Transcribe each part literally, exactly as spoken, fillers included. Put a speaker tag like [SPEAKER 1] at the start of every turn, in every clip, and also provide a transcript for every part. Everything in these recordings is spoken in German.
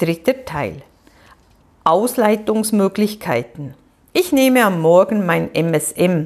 [SPEAKER 1] Dritter Teil. Ausleitungsmöglichkeiten. Ich nehme am Morgen mein M S M,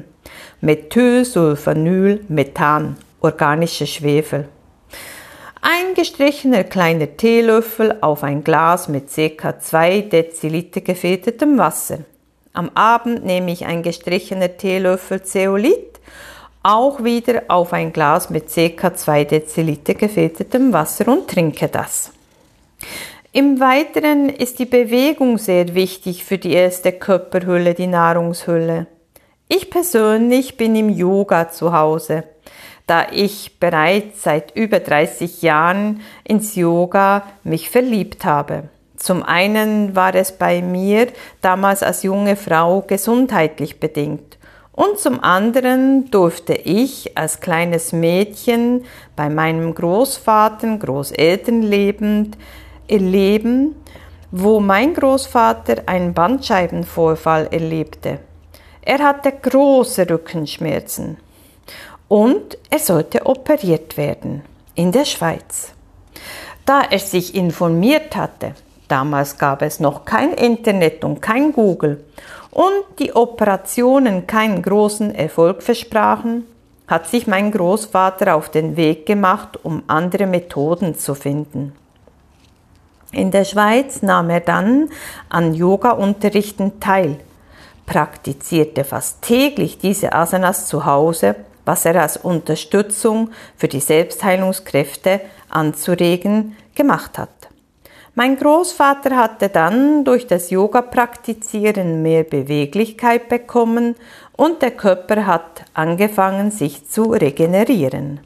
[SPEAKER 1] Methylsulfonyl-Methan, organische Schwefel. Ein gestrichener kleiner Teelöffel auf ein Glas mit ca. zwei Deziliter gefiltertem Wasser. Am Abend nehme ich ein gestrichener Teelöffel Zeolit, auch wieder auf ein Glas mit ca. zwei Deziliter gefiltertem Wasser und trinke das. Im Weiteren ist die Bewegung sehr wichtig für die erste Körperhülle, die Nahrungshülle. Ich persönlich bin im Yoga zu Hause, da ich bereits seit über dreißig Jahren ins Yoga mich verliebt habe. Zum einen war es bei mir damals als junge Frau gesundheitlich bedingt und zum anderen durfte ich als kleines Mädchen bei meinem Großvater, Großeltern lebend, erleben, wo mein Großvater einen Bandscheibenvorfall erlebte. Er hatte große Rückenschmerzen und er sollte operiert werden in der Schweiz. Da er sich informiert hatte, damals gab es noch kein Internet und kein Google und die Operationen keinen großen Erfolg versprachen, hat sich mein Großvater auf den Weg gemacht, um andere Methoden zu finden. In der Schweiz nahm er dann an Yoga-Unterrichten teil, praktizierte fast täglich diese Asanas zu Hause, was er als Unterstützung für die Selbstheilungskräfte anzuregen gemacht hat. Mein Großvater hatte dann durch das Yoga-Praktizieren mehr Beweglichkeit bekommen und der Körper hat angefangen, sich zu regenerieren.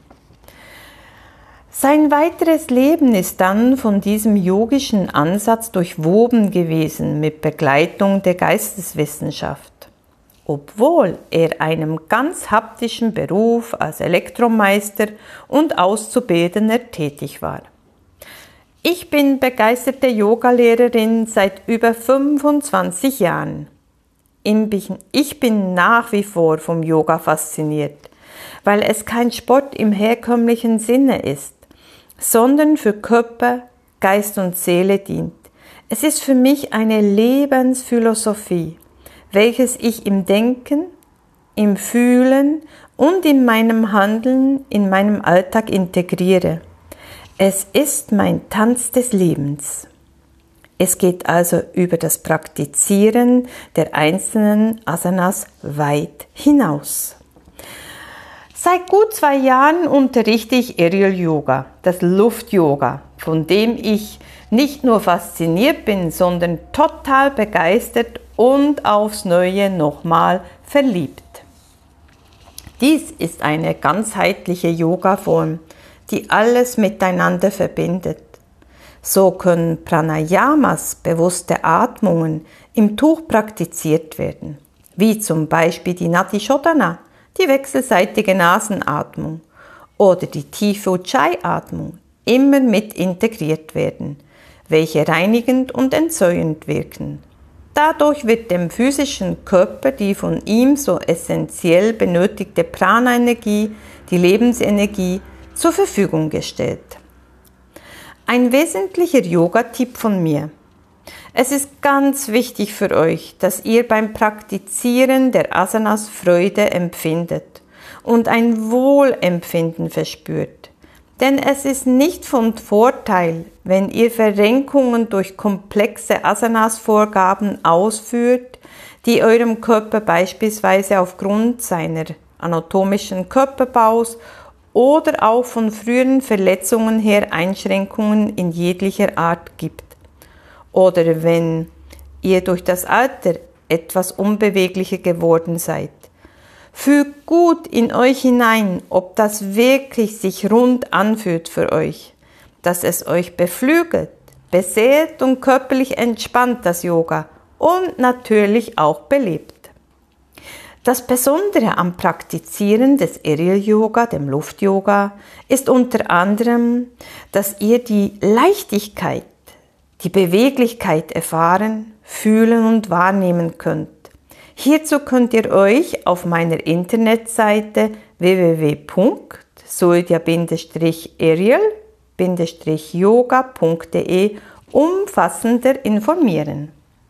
[SPEAKER 1] Sein weiteres Leben ist dann von diesem yogischen Ansatz durchwoben gewesen mit Begleitung der Geisteswissenschaft, obwohl er einem ganz haptischen Beruf als Elektromeister und Auszubildender tätig war. Ich bin begeisterte Yogalehrerin seit über fünfundzwanzig Jahren. Ich bin nach wie vor vom Yoga fasziniert, weil es kein Sport im herkömmlichen Sinne ist, sondern für Körper, Geist und Seele dient. Es ist für mich eine Lebensphilosophie, welches ich im Denken, im Fühlen und in meinem Handeln in meinem Alltag integriere. Es ist mein Tanz des Lebens. Es geht also über das Praktizieren der einzelnen Asanas weit hinaus. Seit gut zwei Jahren unterrichte ich Aerial Yoga, das Luft-Yoga, von dem ich nicht nur fasziniert bin, sondern total begeistert und aufs Neue nochmal verliebt. Dies ist eine ganzheitliche Yoga-Form, die alles miteinander verbindet. So können Pranayamas, bewusste Atmungen, im Tuch praktiziert werden, wie zum Beispiel die Nadi Shodhana, die wechselseitige Nasenatmung oder die tiefe Ujjayi-Atmung immer mit integriert werden, welche reinigend und entzündend wirken. Dadurch wird dem physischen Körper die von ihm so essentiell benötigte Prana-Energie, die Lebensenergie, zur Verfügung gestellt. Ein wesentlicher Yoga-Tipp von mir. Es ist ganz wichtig für euch, dass ihr beim Praktizieren der Asanas Freude empfindet und ein Wohlempfinden verspürt. Denn es ist nicht von Vorteil, wenn ihr Verrenkungen durch komplexe Asanas-Vorgaben ausführt, die eurem Körper beispielsweise aufgrund seiner anatomischen Körperbaus oder auch von früheren Verletzungen her Einschränkungen in jeglicher Art gibt. Oder wenn ihr durch das Alter etwas unbeweglicher geworden seid. Fühlt gut in euch hinein, ob das wirklich sich rund anfühlt für euch, dass es euch beflügelt, beseelt und körperlich entspannt, das Yoga, und natürlich auch belebt. Das Besondere am Praktizieren des Aerial Yoga, dem Luft-Yoga, ist unter anderem, dass ihr die Leichtigkeit, die Beweglichkeit erfahren, fühlen und wahrnehmen könnt. Hierzu könnt ihr euch auf meiner Internetseite w w w punkt sulja Bindestrich aerial Bindestrich yoga punkt de umfassender informieren.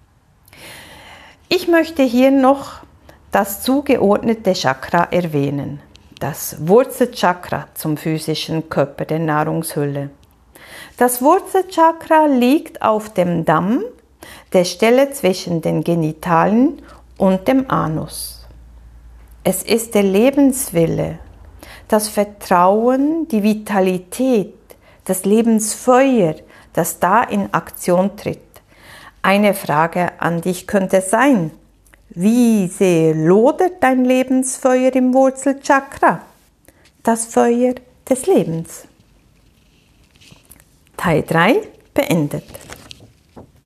[SPEAKER 1] Ich möchte hier noch das zugeordnete Chakra erwähnen, das Wurzelchakra zum physischen Körper der Nahrungshülle. Das Wurzelchakra liegt auf dem Damm, der Stelle zwischen den Genitalen und dem Anus. Es ist der Lebenswille, das Vertrauen, die Vitalität, das Lebensfeuer, das da in Aktion tritt. Eine Frage an dich könnte sein: Wie sehr lodert dein Lebensfeuer im Wurzelchakra? Das Feuer des Lebens. Teil drei beendet.